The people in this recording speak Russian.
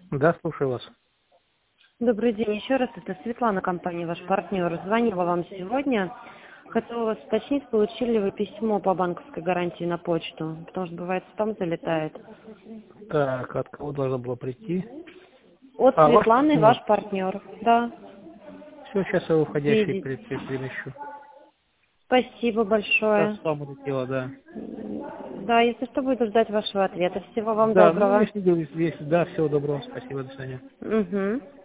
Да, слушаю вас. Добрый день. Еще раз, это Светлана, компания «Ваш партнер». Звонила вам сегодня. Хотела вас уточнить, получили ли вы письмо по банковской гарантии на почту? Потому что бывает спам залетает. Так, от кого должно было прийти? От Ваш Светланы, партнер. ваш партнер. Да, Все, сейчас я уходящий видите. перемещу. Спасибо Сейчас большое. спам улетело, да. Да, если что, буду ждать вашего ответа. Всего вам Да, ну доброго. если да, всего доброго, спасибо, до свидания. Угу.